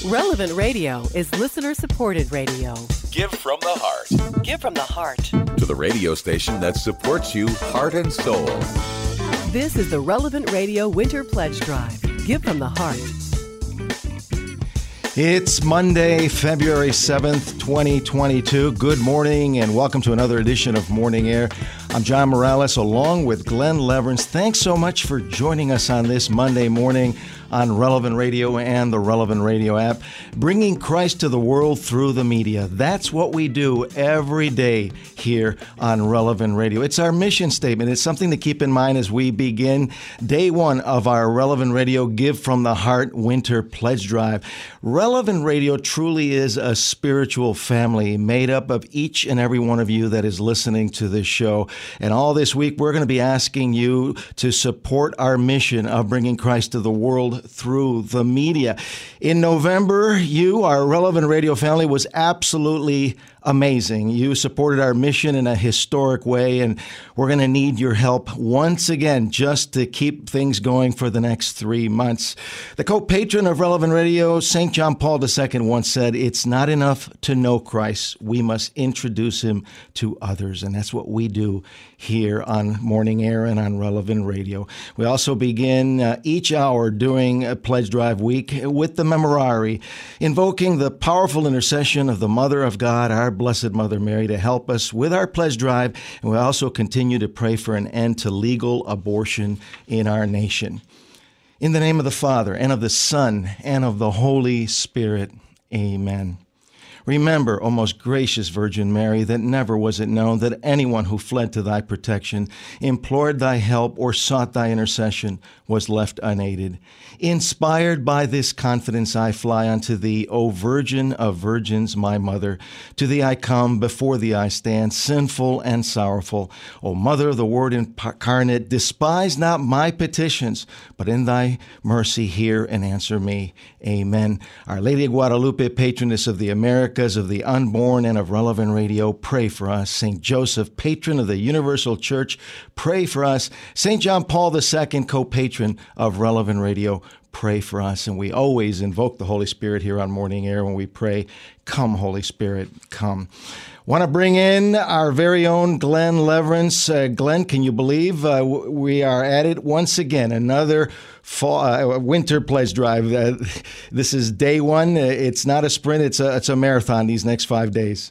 Relevant Radio is listener-supported radio. Give from the heart. Give from the heart. To the radio station that supports you heart and soul. This is the Relevant Radio Winter Pledge Drive. Give from the heart. It's Monday, February 7th, 2022. Good morning and welcome to another edition of Morning Air. I'm John Morales along with Glenn Leverance. Thanks so much for joining us on this Monday morning on Relevant Radio and the Relevant Radio app, bringing Christ to the world through the media. That's what we do every day here on Relevant Radio. It's our mission statement. It's something to keep in mind as we begin day one of our Relevant Radio Give from the Heart Winter Pledge Drive. Relevant Radio truly is a spiritual family made up of each and every one of you that is listening to this show. And all this week, we're going to be asking you to support our mission of bringing Christ to the world through the media. In November, you, our Relevant Radio family, was absolutely amazing. You supported our mission in a historic way, and we're going to need your help once again just to keep things going for the next 3 months. The co-patron of Relevant Radio, St. John Paul II, once said, "It's not enough to know Christ. We must introduce him to others." And that's what we do here on Morning Air and on Relevant Radio. We also begin each hour during a Pledge Drive week with the Memorare, invoking the powerful intercession of the Mother of God, our Blessed Mother Mary, to help us with our pledge drive. And we also continue to pray for an end to legal abortion in our nation. In the name of the Father, and of the Son, and of the Holy Spirit, amen. Remember, O most gracious Virgin Mary, that never was it known that anyone who fled to thy protection, implored thy help, or sought thy intercession was left unaided. Inspired by this confidence, I fly unto thee, O Virgin of Virgins, my Mother. To thee I come, before thee I stand, sinful and sorrowful. O Mother of the Word incarnate, despise not my petitions, but in thy mercy hear and answer me. Amen. Our Lady of Guadalupe, patroness of the Americas, of the unborn, and of Relevant Radio, pray for us. St. Joseph, patron of the Universal Church, pray for us. St. John Paul II, co-patron of Relevant Radio, pray for us. And we always invoke the Holy Spirit here on Morning Air when we pray, "Come, Holy Spirit, come." Want to bring in our very own Glenn Leverance. Glenn, can you believe we are at it once again? Another fall, winter pledge drive. This is day one. It's not a sprint. It's a marathon these next 5 days.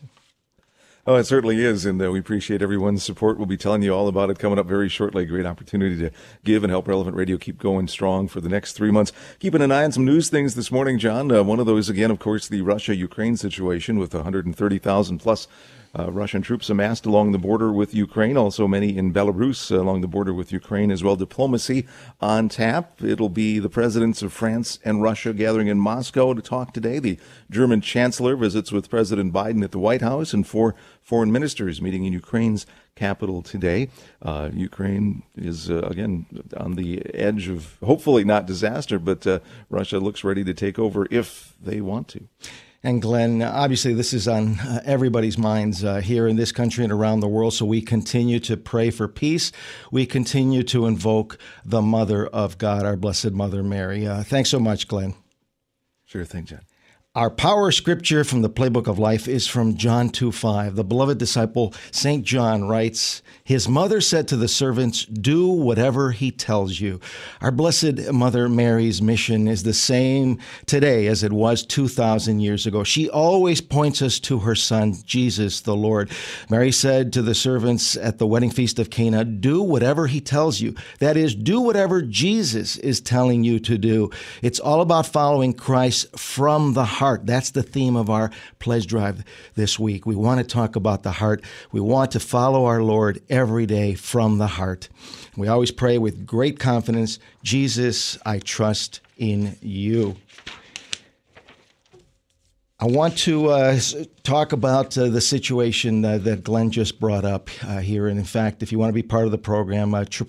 Oh, it certainly is, and we appreciate everyone's support. We'll be telling you all about it coming up very shortly. A great opportunity to give and help Relevant Radio keep going strong for the next 3 months. Keeping an eye on some news things this morning, John. One of those, again, of course, the Russia-Ukraine situation with 130,000 plus Russian troops amassed along the border with Ukraine, also many in Belarus along the border with Ukraine as well. Diplomacy on tap. It'll be the presidents of France and Russia gathering in Moscow to talk today. The German chancellor visits with President Biden at the White House, and 4 foreign ministers meeting in Ukraine's capital today. Ukraine is, again, on the edge of hopefully not disaster, but Russia looks ready to take over if they want to. And Glenn, obviously this is on everybody's minds here in this country and around the world, so we continue to pray for peace. We continue to invoke the Mother of God, our Blessed Mother Mary. Thanks so much, Glenn. Sure thing, John. Our power scripture from the Playbook of Life is from John 2:5. The beloved disciple, St. John, writes, "His mother said to the servants, 'Do whatever he tells you.'" Our Blessed Mother Mary's mission is the same today as it was 2,000 years ago. She always points us to her Son, Jesus the Lord. Mary said to the servants at the wedding feast of Cana, "Do whatever he tells you." That is, do whatever Jesus is telling you to do. It's all about following Christ from the heart. That's the theme of our pledge drive this week. We want to talk about the heart. We want to follow our Lord every day from the heart. We always pray with great confidence, "Jesus, I trust in you." I want to talk about the situation that Glenn just brought up here. And in fact, if you want to be part of the program,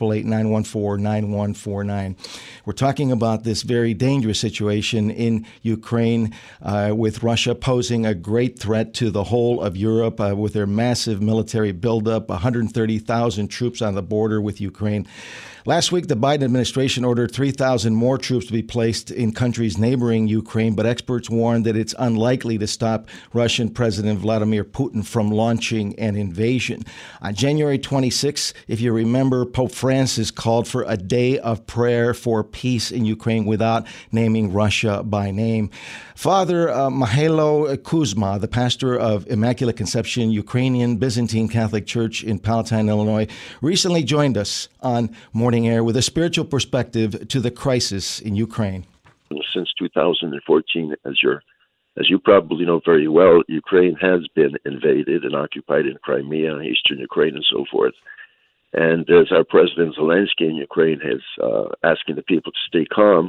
888-914-9149. We're talking about this very dangerous situation in Ukraine with Russia posing a great threat to the whole of Europe with their massive military buildup, 130,000 troops on the border with Ukraine. Last week, the Biden administration ordered 3,000 more troops to be placed in countries neighboring Ukraine, but experts warned that it's unlikely to stop Russian President Vladimir Putin from launching an invasion. On January 26, if you remember, Pope Francis called for a day of prayer for peace in Ukraine without naming Russia by name. Father Mihailo Kuzma, the pastor of Immaculate Conception Ukrainian Byzantine Catholic Church in Palatine, Illinois, recently joined us on Morning Air with a spiritual perspective to the crisis in Ukraine. Since 2014, as you probably know very well, Ukraine has been invaded and occupied in Crimea, eastern Ukraine, and so forth. And as our President Zelensky in Ukraine is asking the people to stay calm,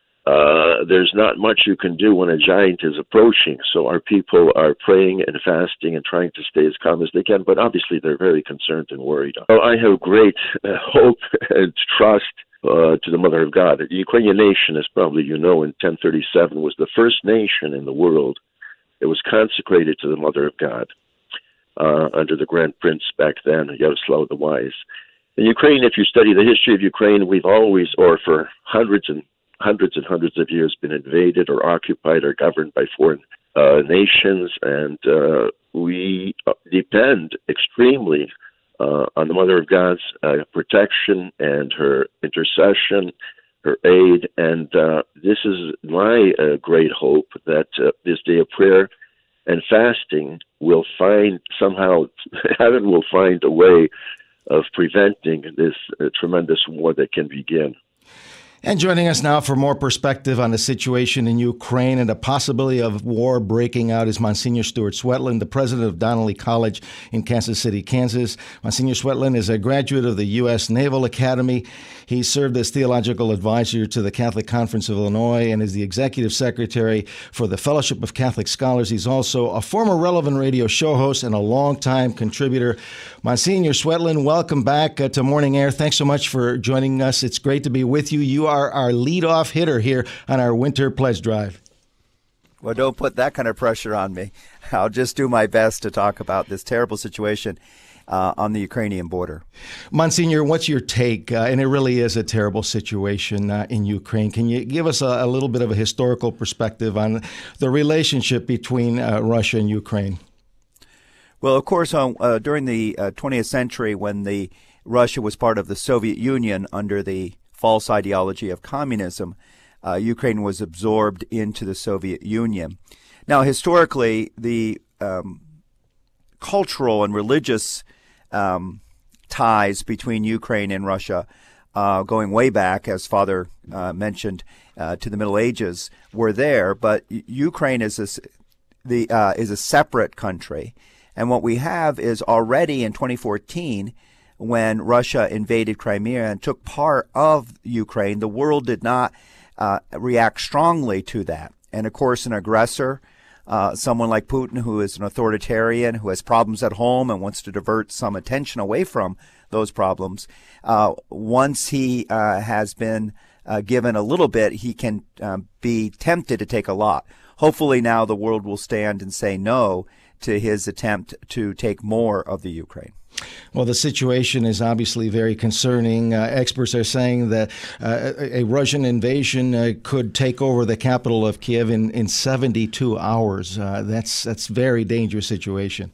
there's not much you can do when a giant is approaching. So our people are praying and fasting and trying to stay as calm as they can, but obviously they're very concerned and worried. So I have great hope and trust to the Mother of God. The Ukrainian nation, as probably you know, in 1037 was the first nation in the world that was consecrated to the Mother of God under the Grand Prince back then, Yaroslav the Wise. In Ukraine, if you study the history of Ukraine, we've always, or for hundreds and hundreds of years, been invaded or occupied or governed by foreign nations, and we depend extremely on the Mother of God's protection and her intercession, her aid, and this is my great hope that this day of prayer and fasting will find somehow, heaven will find a way of preventing this tremendous war that can begin. And joining us now for more perspective on the situation in Ukraine and the possibility of war breaking out is Monsignor Stuart Swetland, the president of Donnelly College in Kansas City, Kansas. Monsignor Swetland is a graduate of the U.S. Naval Academy. He served as theological advisor to the Catholic Conference of Illinois and is the executive secretary for the Fellowship of Catholic Scholars. He's also a former Relevant Radio show host and a longtime contributor. Monsignor Swetland, welcome back to Morning Air. Thanks so much for joining us. It's great to be with you. You are our leadoff hitter here on our Winter Pledge Drive. Well, don't put that kind of pressure on me. I'll just do my best to talk about this terrible situation on the Ukrainian border. Monsignor, what's your take? And it really is a terrible situation in Ukraine. Can you give us a little bit of a historical perspective on the relationship between Russia and Ukraine? Well, of course, during the 20th century, when Russia was part of the Soviet Union under the false ideology of communism, Ukraine was absorbed into the Soviet Union. Now, historically, the cultural and religious ties between Ukraine and Russia, going way back, as Father mentioned, to the Middle Ages, were there. But Ukraine is a separate country, and what we have is already in 2014. When Russia invaded Crimea and took part of Ukraine, the world did not react strongly to that. And of course, an aggressor, someone like Putin, who is an authoritarian, who has problems at home and wants to divert some attention away from those problems, once he has been given a little bit, he can be tempted to take a lot. Hopefully now the world will stand and say no to his attempt to take more of the Ukraine. Well, the situation is obviously very concerning. Experts are saying that a Russian invasion could take over the capital of Kiev in 72 hours. That's a very dangerous situation.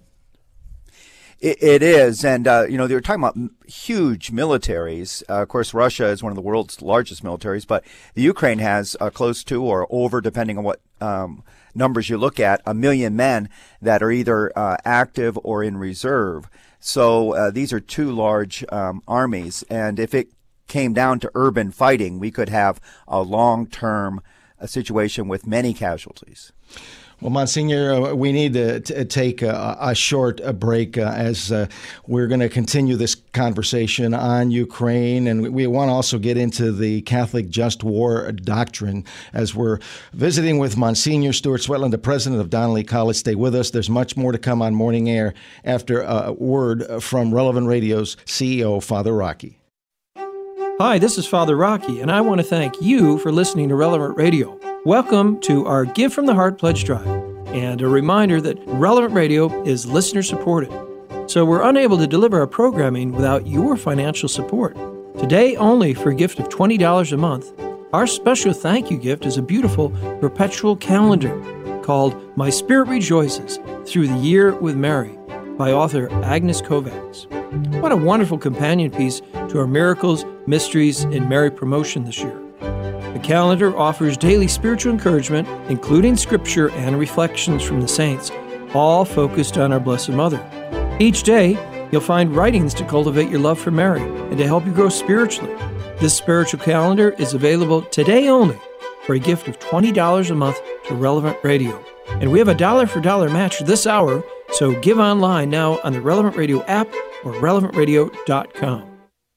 It is. And, they were talking about huge militaries. Of course, Russia is one of the world's largest militaries, but the Ukraine has close to or over, depending on what numbers you look at, 1 million men that are either active or in reserve. So these are two large armies. And if it came down to urban fighting, we could have a long-term a situation with many casualties. Well, Monsignor, we need to take a short break as we're going to continue this conversation on Ukraine, and we want to also get into the Catholic just war doctrine as we're visiting with Monsignor Stuart Swetland, the president of Donnelly College. Stay with us. There's much more to come on Morning Air after a word from Relevant Radio's CEO, Father Rocky. Hi, this is Father Rocky, and I want to thank you for listening to Relevant Radio. Welcome to our Give from the Heart Pledge Drive, and a reminder that Relevant Radio is listener-supported, so we're unable to deliver our programming without your financial support. Today, only for a gift of $20 a month, our special thank you gift is a beautiful perpetual calendar called My Spirit Rejoices Through the Year with Mary by author Agnes Kovacs. What a wonderful companion piece to our Miracles, Mysteries, and Mary promotion this year. The calendar offers daily spiritual encouragement, including scripture and reflections from the saints, all focused on our Blessed Mother. Each day, you'll find writings to cultivate your love for Mary and to help you grow spiritually. This spiritual calendar is available today only for a gift of $20 a month to Relevant Radio. And we have a dollar-for-dollar match this hour, so give online now on the Relevant Radio app or relevantradio.com.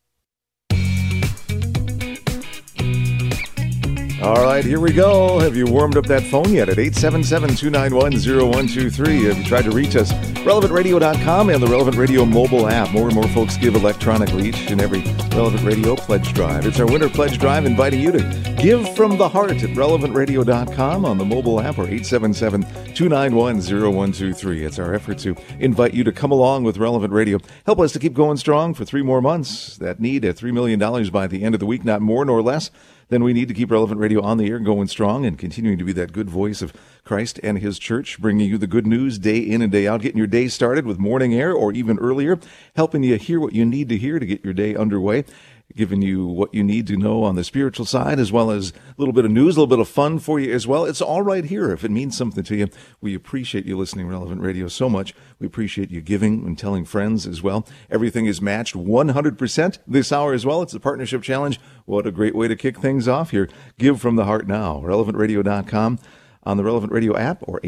All right, here we go. Have you warmed up that phone yet at 877-291-0123? Have you tried to reach us? RelevantRadio.com and the Relevant Radio mobile app. More and more folks give electronically each and every Relevant Radio pledge drive. It's our winter pledge drive inviting you to give from the heart at RelevantRadio.com on the mobile app or 877-291-0123. It's our effort to invite you to come along with Relevant Radio. Help us to keep going strong for 3 more months. That need at $3 million by the end of the week, not more nor less. Then we need to keep Relevant Radio on the air, going strong, and continuing to be that good voice of Christ and His Church, bringing you the good news day in and day out, getting your day started with morning air or even earlier, helping you hear what you need to hear to get your day underway, giving you what you need to know on the spiritual side, as well as a little bit of news, a little bit of fun for you as well. It's all right here. If it means something to you, we appreciate you listening to Relevant Radio so much. We appreciate you giving and telling friends as well. Everything is matched 100% this hour as well. It's a partnership challenge. What a great way to kick things off here. Give from the heart now. RelevantRadio.com on the Relevant Radio app or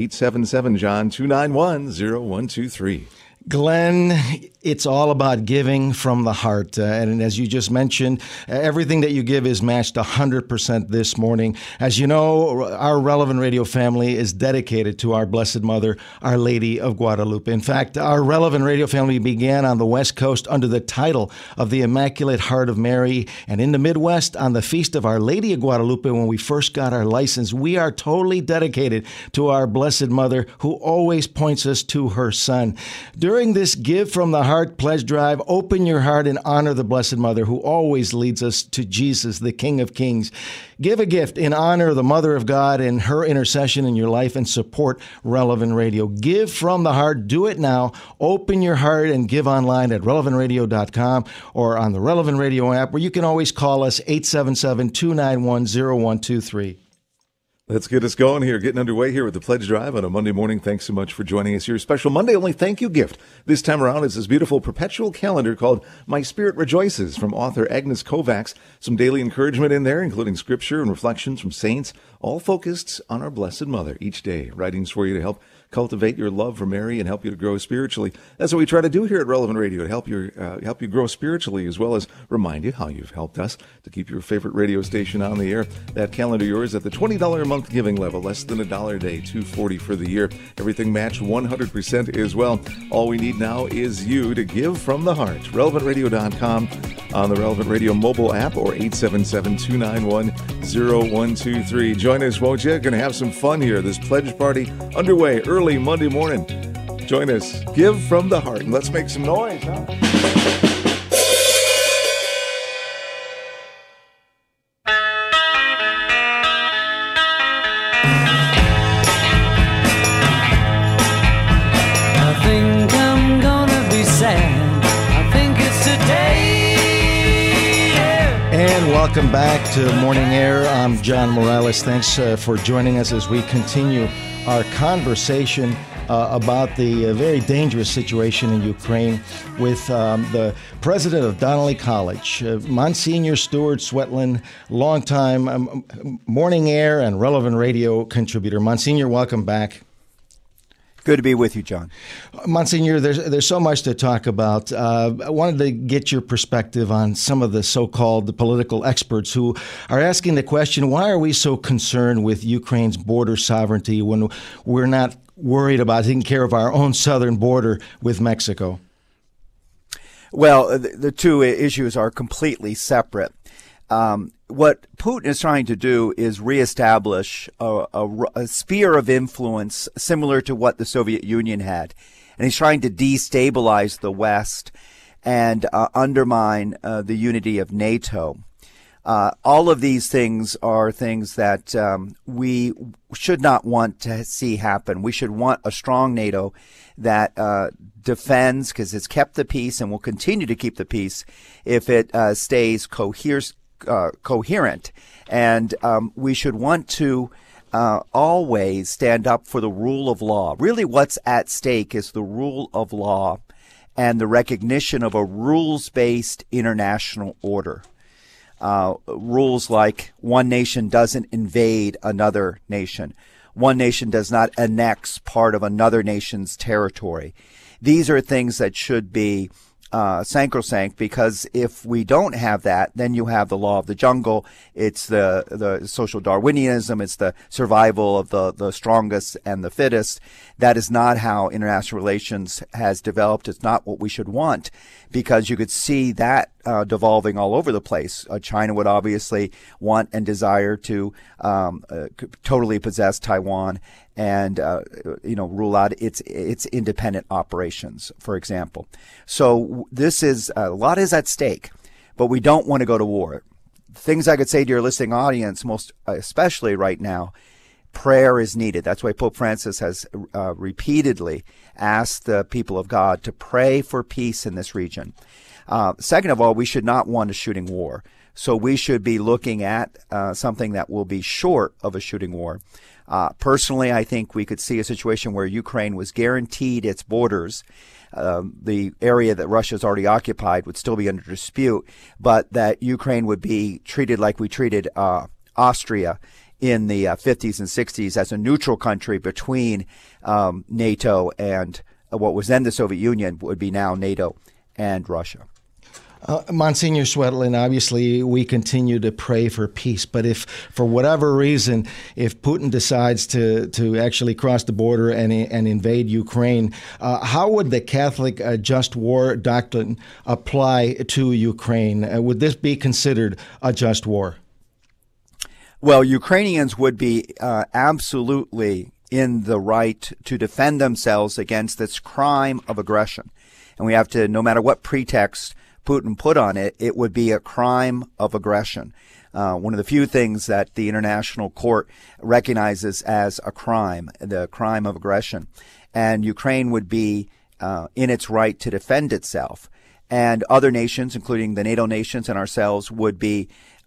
877-JOHN-291-0123. Glenn, it's all about giving from the heart. And as you just mentioned, everything that you give is matched 100% this morning. As you know, our Relevant Radio family is dedicated to our Blessed Mother, Our Lady of Guadalupe. In fact, our Relevant Radio family began on the West Coast under the title of the Immaculate Heart of Mary, and in the Midwest on the Feast of Our Lady of Guadalupe when we first got our license. We are totally dedicated to our Blessed Mother, who always points us to her Son. During this Give from the Heart pledge drive, open your heart and honor the Blessed Mother, who always leads us to Jesus, the King of Kings. Give a gift in honor of the Mother of God and her intercession in your life, and support Relevant Radio. Give from the heart. Do it now. Open your heart and give online at relevantradio.com or on the Relevant Radio app, where you can always call us 877-291-0123. Let's get us going here, getting underway here with the Pledge Drive on a Monday morning. Thanks so much for joining us here. Special Monday only thank you gift. This time around is this beautiful perpetual calendar called My Spirit Rejoices from author Agnes Kovacs. Some daily encouragement in there, including scripture and reflections from saints, all focused on our Blessed Mother each day. Writings for you to help cultivate your love for Mary and help you to grow spiritually. That's what we try to do here at Relevant Radio, to help you grow spiritually, as well as remind you how you've helped us to keep your favorite radio station on the air. That calendar yours at the $20 a month giving level, less than $1 a day, $2.40 for the year. Everything matched 100% as well. All we need now is you to give from the heart. RelevantRadio.com on the Relevant Radio mobile app or 877-291-0123. Join us, won't you? Going to have some fun here. This pledge party underway early Monday morning. Join us. Give from the heart. And let's make some noise, huh? I think I'm gonna be sad. I think it's today. Yeah. And welcome back to Morning Air. I'm John Morales. Thanks for joining us as we continue our conversation about the very dangerous situation in Ukraine with the president of Donnelly College, Monsignor Stuart Swetland, longtime Morning Air and Relevant Radio contributor. Monsignor, welcome back. Good to be with you, John. Monsignor, there's so much to talk about. I wanted to get your perspective on some of the so-called political experts who are asking the question, why are we so concerned with Ukraine's border sovereignty when we're not worried about taking care of our own southern border with Mexico? Well, the two issues are completely separate. What Putin is trying to do is reestablish a sphere of influence similar to what the Soviet Union had. And he's trying to destabilize the West and undermine the unity of NATO. All of these things are things that we should not want to see happen. We should want a strong NATO that defends, because it's kept the peace and will continue to keep the peace if it stays coherent. And we should want to always stand up for the rule of law. Really, what's at stake is the rule of law and the recognition of a rules-based international order. Rules like one nation doesn't invade another nation. One nation does not annex part of another nation's territory. These are things that should be sacrosanct, because if we don't have that, then you have the law of the jungle. It's the social Darwinianism. It's the survival of the strongest and the fittest. That is not how international relations has developed. It's not what we should want, because you could see that devolving all over the place. China would obviously want and desire to totally possess Taiwan and rule out its independent operations, for example. So this is a lot is at stake, but we don't want to go to war. Things I could say to your listening audience, most especially right now, prayer is needed. That's why Pope Francis has repeatedly asked the people of God to pray for peace in this region. Second of all, we should not want a shooting war. So we should be looking at something that will be short of a shooting war. Personally, I think we could see a situation where Ukraine was guaranteed its borders. The area that Russia's already occupied would still be under dispute, but that Ukraine would be treated like we treated Austria in the 50s and 60s as a neutral country between NATO and what was then the Soviet Union, would be now NATO and Russia. Monsignor Swetland, obviously we continue to pray for peace, but if for whatever reason, if Putin decides to actually cross the border and invade Ukraine, how would the Catholic just war doctrine apply to Ukraine? Would this be considered a just war? Well, Ukrainians would be absolutely in the right to defend themselves against this crime of aggression. And we have to, no matter what pretext Putin put on it, it would be a crime of aggression. One of the few things that the International Court recognizes as a crime, the crime of aggression. And Ukraine would be in its right to defend itself. And other nations, including the NATO nations and ourselves, would be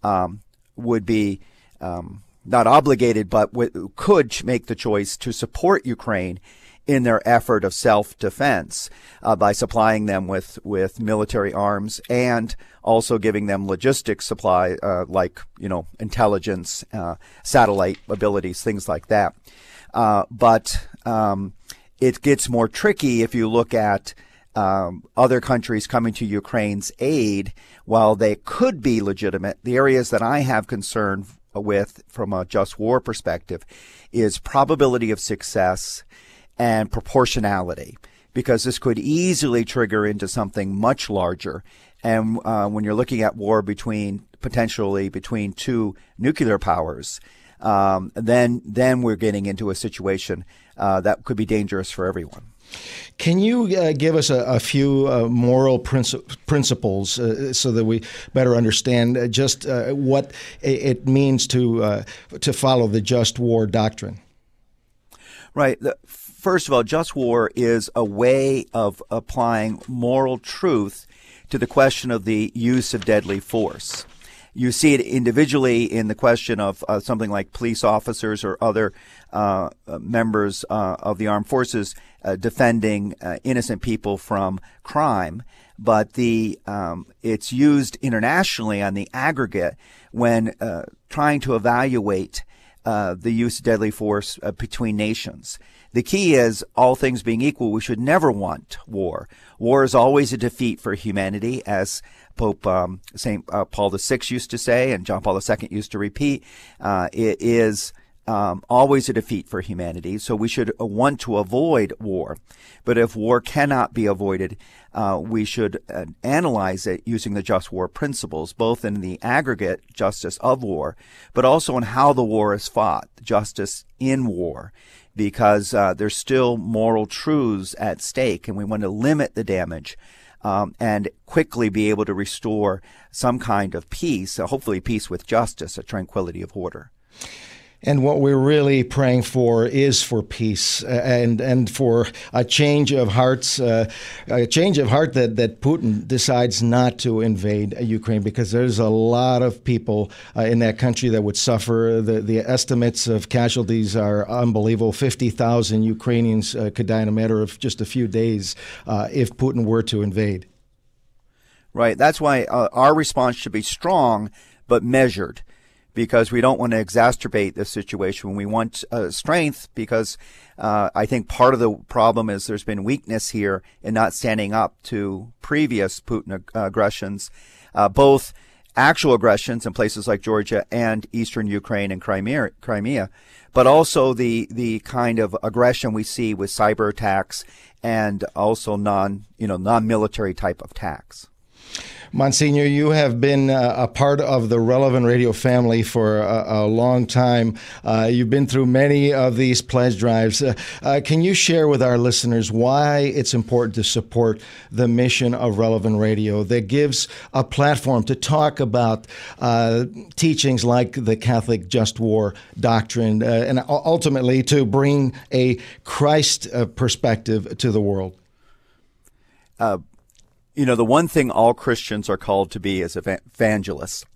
not obligated, but could make the choice to support Ukraine in their effort of self-defense by supplying them with military arms and also giving them logistics supply like intelligence, satellite abilities, things like that. But it gets more tricky if you look at other countries coming to Ukraine's aid. While they could be legitimate, the areas that I have concern with from a just war perspective is probability of success and proportionality, because this could easily trigger into something much larger. And when you're looking at war potentially between two nuclear powers, then we're getting into a situation that could be dangerous for everyone. Can you give us a few moral principles so that we better understand just what it means to follow the just war doctrine? Right. First of all, just war is a way of applying moral truth to the question of the use of deadly force. You see it individually in the question of something like police officers or other members of the armed forces defending innocent people from crime. But it's used internationally on the aggregate when trying to evaluate the use of deadly force between nations. The key is, all things being equal, we should never want war. War is always a defeat for humanity, as Pope St. Paul VI used to say, and John Paul II used to repeat. It is always a defeat for humanity, so we should want to avoid war. But if war cannot be avoided, we should analyze it using the just war principles, both in the aggregate justice of war, but also in how the war is fought, justice in war, because there's still moral truths at stake, and we want to limit the damage and quickly be able to restore some kind of peace, hopefully peace with justice, a tranquility of order. And what we're really praying for is for peace and for a change of hearts, a change of heart that Putin decides not to invade Ukraine, because there's a lot of people in that country that would suffer. The estimates of casualties are unbelievable. 50,000 Ukrainians could die in a matter of just a few days if Putin were to invade. Right. That's why our response should be strong but measured, because we don't want to exacerbate the situation. We want strength, because I think part of the problem is there's been weakness here in not standing up to previous Putin aggressions, both actual aggressions in places like Georgia and eastern Ukraine and Crimea, but also the kind of aggression we see with cyber attacks and also non-military type of attacks. Monsignor, you have been a part of the Relevant Radio family for a long time. You've been through many of these pledge drives. Can you share with our listeners why it's important to support the mission of Relevant Radio that gives a platform to talk about teachings like the Catholic just war doctrine and ultimately to bring a Christ perspective to the world? The one thing all Christians are called to be is evangelists.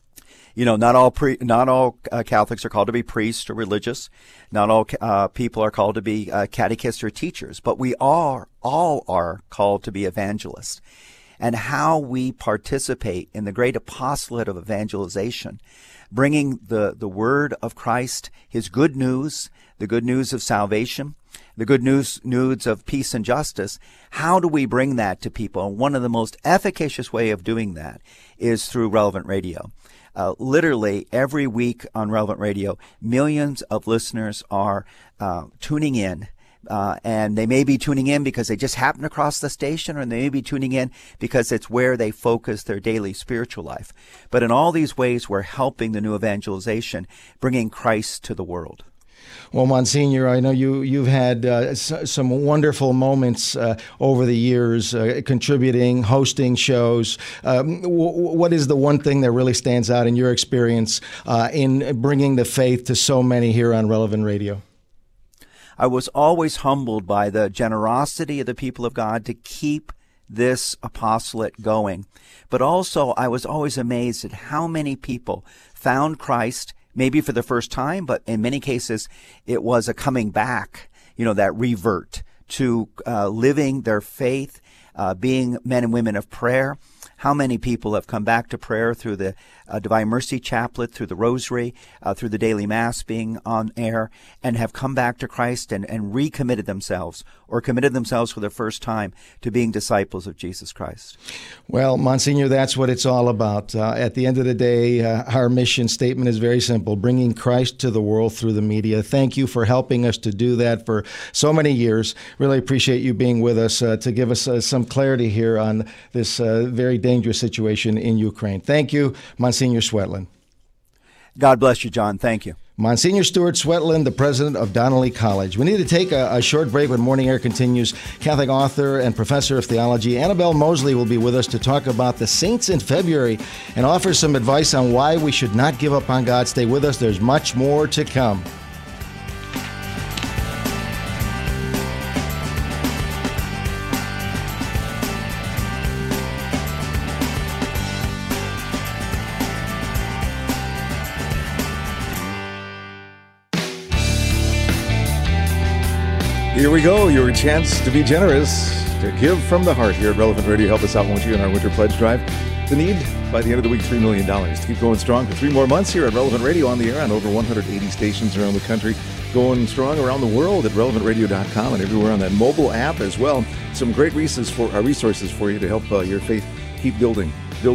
Not all Catholics are called to be priests or religious. Not all people are called to be catechists or teachers. But we all are called to be evangelists. And how we participate in the great apostolate of evangelization, bringing the word of Christ, his good news, the good news of salvation, the good news of peace and justice. How do we bring that to people? And one of the most efficacious way of doing that is through Relevant Radio. Literally every week on Relevant Radio, millions of listeners are tuning in. And they may be tuning in because they just happen to cross the station, or they may be tuning in because it's where they focus their daily spiritual life. But in all these ways, we're helping the new evangelization, bringing Christ to the world. Well, Monsignor, I know you've had some wonderful moments over the years, contributing, hosting shows. What is the one thing that really stands out in your experience in bringing the faith to so many here on Relevant Radio? I was always humbled by the generosity of the people of God to keep this apostolate going. But also, I was always amazed at how many people found Christ, maybe for the first time, but in many cases, it was a coming back, that revert to living their faith, being men and women of prayer. How many people have come back to prayer through the Divine Mercy Chaplet, through the Rosary, through the daily Mass being on air, and have come back to Christ and recommitted themselves, or committed themselves for the first time to being disciples of Jesus Christ? Well, Monsignor, that's what it's all about. At the end of the day, our mission statement is very simple: bringing Christ to the world through the media. Thank you for helping us to do that for so many years. Really appreciate you being with us to give us some clarity here on this very dangerous situation in Ukraine. Thank you, Monsignor Swetland. God bless you, John. Thank you. Monsignor Stuart Swetland, the president of Donnelly College. We need to take a short break when Morning Air continues. Catholic author and professor of theology Annabelle Mosley will be with us to talk about the saints in February and offer some advice on why we should not give up on God. Stay with us. There's much more to come. Here we go, your chance to be generous, to give from the heart here at Relevant Radio. Help us out, won't you, in our Winter Pledge Drive. The need, by the end of the week, $3 million to keep going strong for 3 more months here at Relevant Radio, on the air on over 180 stations around the country, going strong around the world at relevantradio.com and everywhere on that mobile app as well. Some great resources for you to help your faith keep building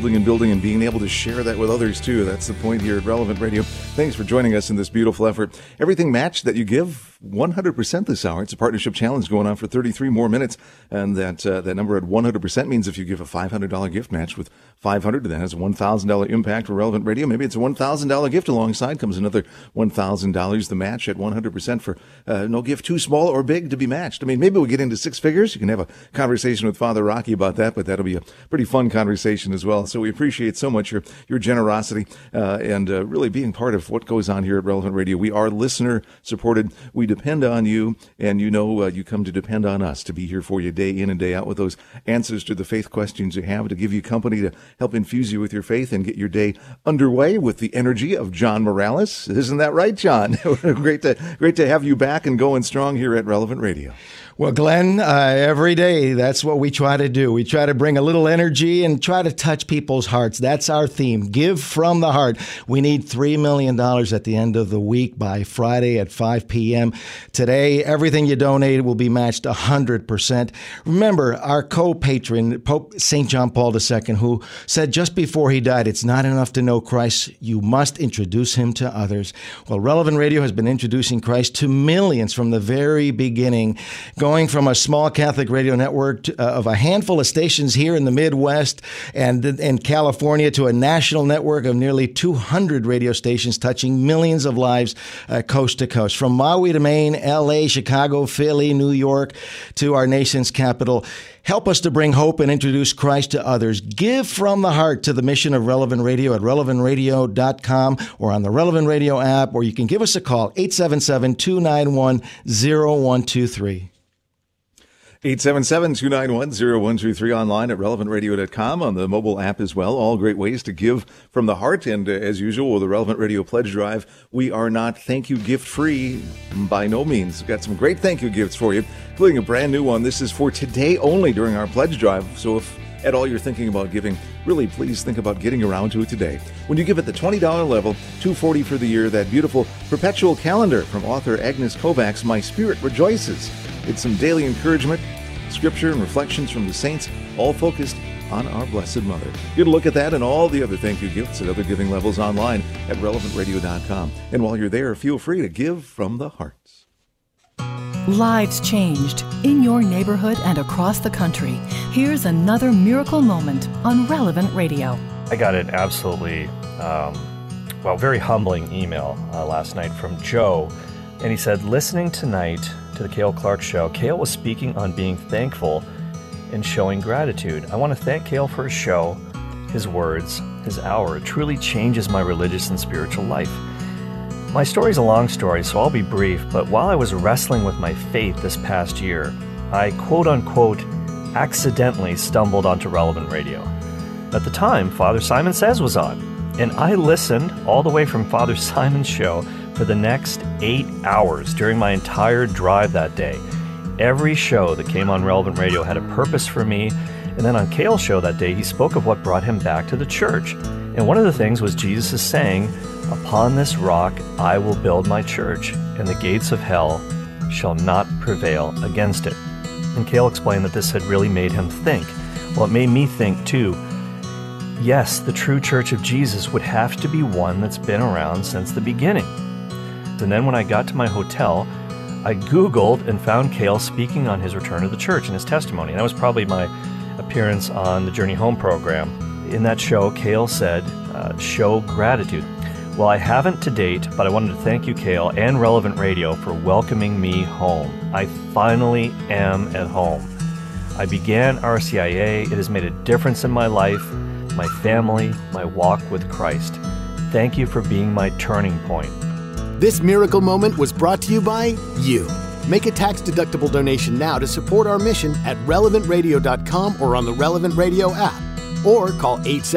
and being able to share that with others too. That's the point here at Relevant Radio. Thanks for joining us in this beautiful effort. Everything matched that you give 100% this hour. It's a partnership challenge going on for 33 more minutes. And that number at 100% means if you give a $500 gift match with $500, that has a $1,000 impact for Relevant Radio. Maybe it's a $1,000 gift alongside comes another $1,000. The match at 100% for no gift too small or big to be matched. I mean, maybe we'll get into six figures. You can have a conversation with Father Rocky about that, but that'll be a pretty fun conversation as well. So we appreciate so much your generosity and really being part of what goes on here at Relevant Radio. We are listener supported. We depend on you, and you come to depend on us to be here for you day in and day out with those answers to the faith questions you have, to give you company, to help infuse you with your faith and get your day underway with the energy of John Morales. Isn't that right, John? Great to have you back and going strong here at Relevant Radio. Well, Glenn, every day, that's what we try to do. We try to bring a little energy and try to touch people's hearts. That's our theme. Give from the heart. We need $3 million at the end of the week by Friday at 5 p.m. Today, everything you donate will be matched 100%. Remember, our co-patron, Pope St. John Paul II, who said just before he died, it's not enough to know Christ. You must introduce him to others. Well, Relevant Radio has been introducing Christ to millions from the very beginning, going from a small Catholic radio network of a handful of stations here in the Midwest and in California to a national network of nearly 200 radio stations touching millions of lives coast to coast. From Maui to Maine, L.A., Chicago, Philly, New York, to our nation's capital. Help us to bring hope and introduce Christ to others. Give from the heart to the mission of Relevant Radio at relevantradio.com or on the Relevant Radio app, or you can give us a call, 877-291-0123. 877-291-0123, online at relevantradio.com, on the mobile app as well. All great ways to give from the heart. And as usual, with the Relevant Radio Pledge Drive, we are not thank you gift free by no means. We've got some great thank you gifts for you, including a brand new one. This is for today only during our Pledge Drive. So if at all you're thinking about giving, really please think about getting around to it today. When you give at the $20 level, $240 for the year, that beautiful perpetual calendar from author Agnes Kovacs, My Spirit Rejoices. It's some daily encouragement, scripture, and reflections from the saints, all focused on our Blessed Mother. Get a look at that and all the other thank you gifts at other giving levels online at relevantradio.com. And while you're there, feel free to give from the hearts. Lives changed in your neighborhood and across the country. Here's another miracle moment on Relevant Radio. I got an absolutely, very humbling email last night from Joe. And he said, listening tonight to the Cale Clark Show, Cale was speaking on being thankful and showing gratitude. I want to thank Cale for his show, his words, his hour. It truly changes my religious and spiritual life. My story is a long story, so I'll be brief, but while I was wrestling with my faith this past year, I quote-unquote accidentally stumbled onto Relevant Radio. At the time, Father Simon Says was on, and I listened all the way from Father Simon's show for the next 8 hours during my entire drive that day. Every show that came on Relevant Radio had a purpose for me, and then on Cale's show that day, he spoke of what brought him back to the church. And one of the things was Jesus is saying, upon this rock I will build my church, and the gates of hell shall not prevail against it. And Cale explained that this had really made him think. Well, it made me think too. Yes, the true church of Jesus would have to be one that's been around since the beginning. And then when I got to my hotel, I Googled and found Cale speaking on his return to the church and his testimony. And that was probably my appearance on the Journey Home program. In that show, Cale said, show gratitude. Well, I haven't to date, but I wanted to thank you, Cale, and Relevant Radio for welcoming me home. I finally am at home. I began RCIA. It has made a difference in my life, my family, my walk with Christ. Thank you for being my turning point. This miracle moment was brought to you by you. Make a tax-deductible donation now to support our mission at relevantradio.com or on the Relevant Radio app. Or call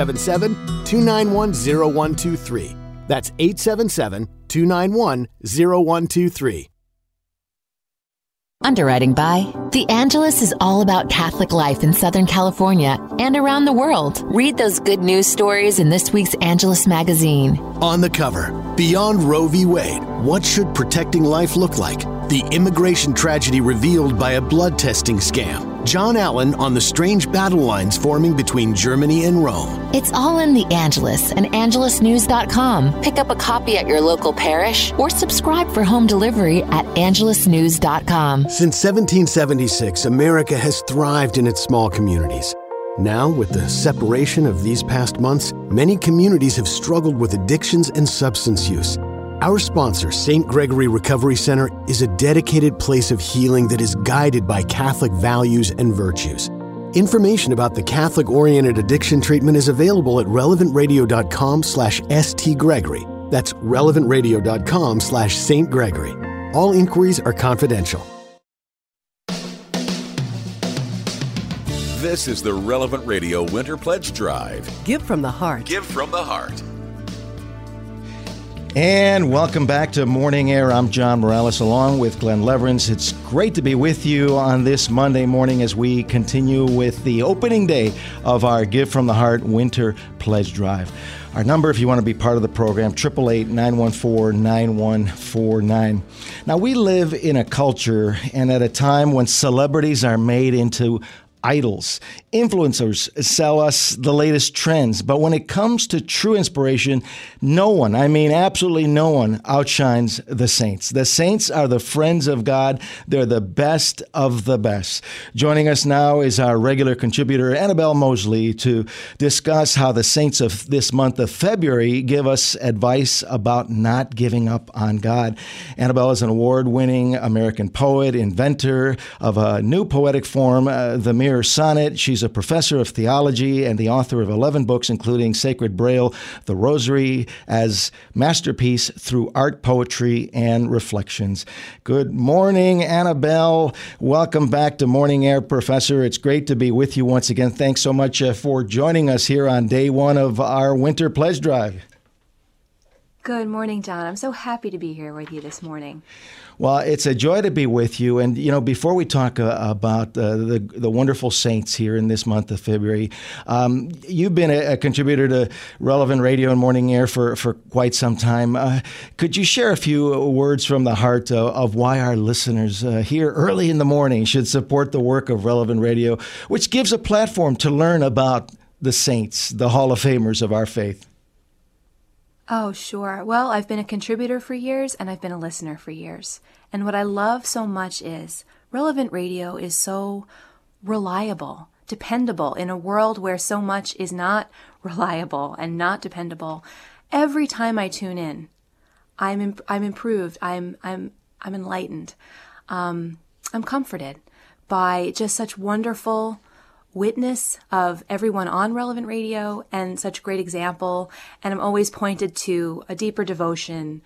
877-291-0123. That's 877-291-0123. Underwriting by The Angelus is all about Catholic life in Southern California and around the world. Read those good news stories in this week's Angelus magazine. On the cover, Beyond Roe v. Wade, what should protecting life look like? The immigration tragedy revealed by a blood testing scam. John Allen on the strange battle lines forming between Germany and Rome. It's all in The Angelus and angelusnews.com. Pick up a copy at your local parish or subscribe for home delivery at angelusnews.com. Since 1776, America has thrived in its small communities. Now, with the separation of these past months, many communities have struggled with addictions and substance use. Our sponsor, St. Gregory Recovery Center, is a dedicated place of healing that is guided by Catholic values and virtues. Information about the Catholic-oriented addiction treatment is available at relevantradio.com/stgregory. That's relevantradio.com/St. Gregory. All inquiries are confidential. This is the Relevant Radio Winter Pledge Drive. Give from the heart. Give from the heart. And welcome back to Morning Air. I'm John Morales along with Glenn Leverance. It's great to be with you on this Monday morning as we continue with the opening day of our Give from the Heart Winter Pledge Drive. Our number, if you want to be part of the program, 888-914-9149. Now, we live in a culture and at a time when celebrities are made into idols. Influencers sell us the latest trends, but when it comes to true inspiration, no one, I mean absolutely no one, outshines the saints. The saints are the friends of God. They're the best of the best. Joining us now is our regular contributor, Annabelle Mosley, to discuss how the saints of this month of February give us advice about not giving up on God. Annabelle is an award-winning American poet, inventor of a new poetic form, the Mirror Sonnet. She's a professor of theology and the author of 11 books, including Sacred Braille, The Rosary, as masterpiece through art, poetry, and reflections. Good morning, Annabelle. Welcome back to Morning Air, Professor. It's great to be with you once again. Thanks so much for joining us here on day one of our Winter Pledge Drive. Good morning, John. I'm so happy to be here with you this morning. Well, it's a joy to be with you. And, you know, before we talk about the wonderful saints here in this month of February, you've been a contributor to Relevant Radio and Morning Air for quite some time. Could you share a few words from the heart of why our listeners here early in the morning should support the work of Relevant Radio, which gives a platform to learn about the saints, the Hall of Famers of our faith? Oh, sure. Well, I've been a contributor for years and I've been a listener for years. And what I love so much is Relevant Radio is so reliable, dependable in a world where so much is not reliable and not dependable. Every time I tune in, I'm improved. I'm enlightened. I'm comforted by just such wonderful witness of everyone on Relevant Radio and such great example. And I'm always pointed to a deeper devotion,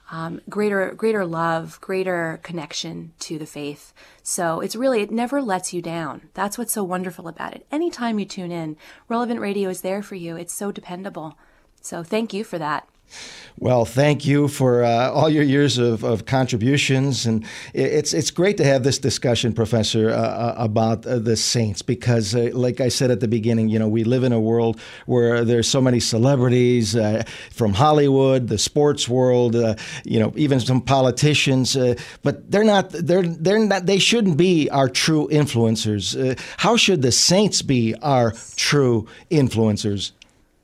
greater love, greater connection to the faith. So it never lets you down. That's what's so wonderful about it. Anytime you tune in, Relevant Radio is there for you. It's so dependable. So thank you for that. Well, thank you for all your years of contributions. And it's great to have this discussion, Professor, about the saints, because like I said at the beginning, you know, we live in a world where there's so many celebrities from Hollywood, the sports world, you know, even some politicians, but they shouldn't be our true influencers. How should the saints be our true influencers?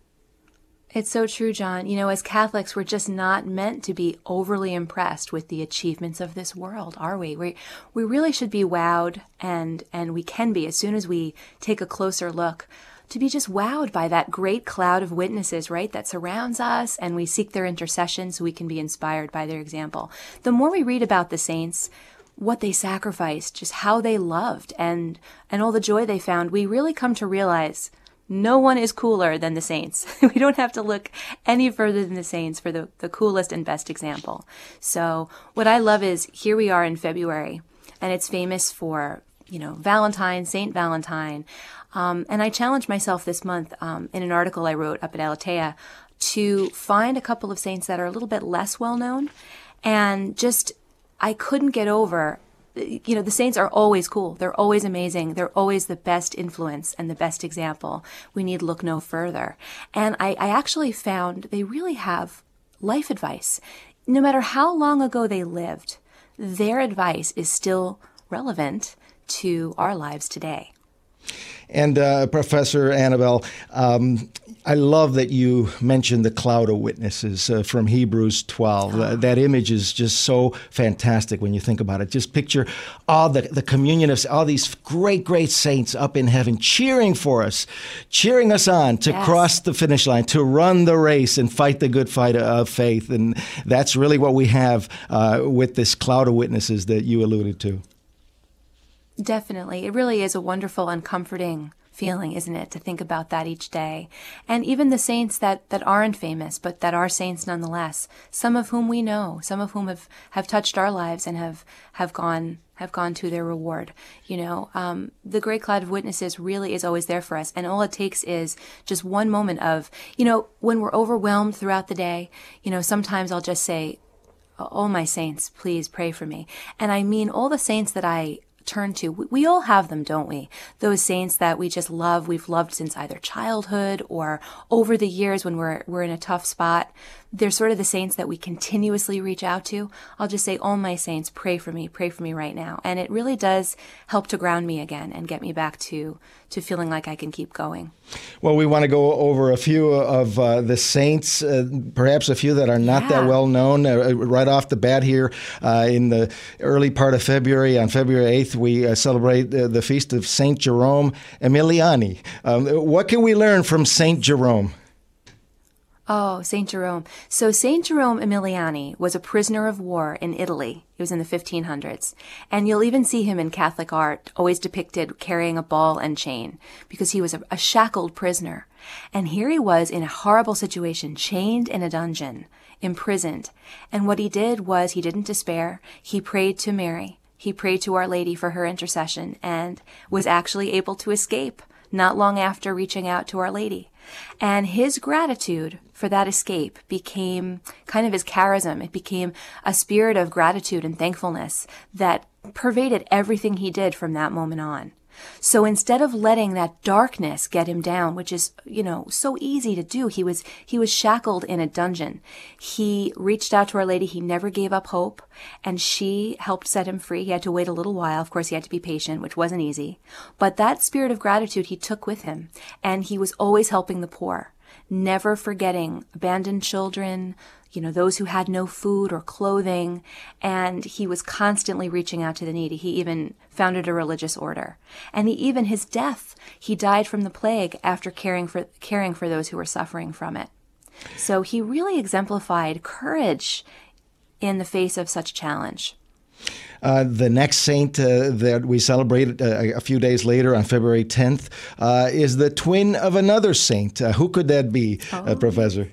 It's so true, John. You know, as Catholics, we're just not meant to be overly impressed with the achievements of this world, are we? We really should be wowed, and we can be as soon as we take a closer look, to be just wowed by that great cloud of witnesses, right, that surrounds us, and we seek their intercession so we can be inspired by their example. The more we read about the saints, what they sacrificed, just how they loved, and all the joy they found, we really come to realize no one is cooler than the saints. We don't have to look any further than the saints for the coolest and best example. So what I love is here we are in February, and it's famous for, you know, Valentine, Saint Valentine. And I challenged myself this month in an article I wrote up at Aletheia to find a couple of saints that are a little bit less well known. And just, I couldn't get over the saints are always cool. They're always amazing. They're always the best influence and the best example. We need look no further. And I actually found they really have life advice. No matter how long ago they lived, their advice is still relevant to our lives today. And Professor Annabelle, I love that you mentioned the cloud of witnesses from Hebrews 12. That image is just so fantastic when you think about it. Just picture all the communion of all these great, great saints up in heaven cheering for us, cheering us on to cross the finish line, to run the race and fight the good fight of faith. And that's really what we have with this cloud of witnesses that you alluded to. Definitely. It really is a wonderful and comforting feeling, isn't it, to think about that each day. And even the saints that aren't famous, but that are saints nonetheless, some of whom we know, some of whom have touched our lives and have gone to their reward. The great cloud of witnesses really is always there for us. And all it takes is just one moment of, when we're overwhelmed throughout the day, sometimes I'll just say, oh, my saints, please pray for me. And I mean all the saints that I turn to. We all have them, don't we? Those saints that we just love, we've loved since either childhood or over the years when we're in a tough spot. They're sort of the saints that we continuously reach out to. I'll just say, all my saints, pray for me right now. And it really does help to ground me again and get me back to feeling like I can keep going. Well, we want to go over a few of the saints, perhaps a few that are not that well known. Right off the bat here, in the early part of February, on February 8th, we celebrate the feast of Saint Jerome Emiliani. What can we learn from Saint Jerome? Oh, Saint Jerome. So Saint Jerome Emiliani was a prisoner of war in Italy. It was in the 1500s. And you'll even see him in Catholic art, always depicted carrying a ball and chain, because he was a shackled prisoner. And here he was in a horrible situation, chained in a dungeon, imprisoned. And what he did was he didn't despair. He prayed to Mary. He prayed to Our Lady for her intercession and was actually able to escape not long after reaching out to Our Lady. And his gratitude for that escape became kind of his charism. It became a spirit of gratitude and thankfulness that pervaded everything he did from that moment on. So instead of letting that darkness get him down, which is, so easy to do, he was shackled in a dungeon. He reached out to Our Lady. He never gave up hope, and she helped set him free. He had to wait a little while. Of course, he had to be patient, which wasn't easy. But that spirit of gratitude he took with him, and he was always helping the poor, never forgetting abandoned children, those who had no food or clothing, and he was constantly reaching out to the needy. He even founded a religious order. And his death, he died from the plague after caring for those who were suffering from it. So he really exemplified courage in the face of such challenge. The next saint that we celebrate a few days later on February 10th is the twin of another saint. Who could that be, Professor?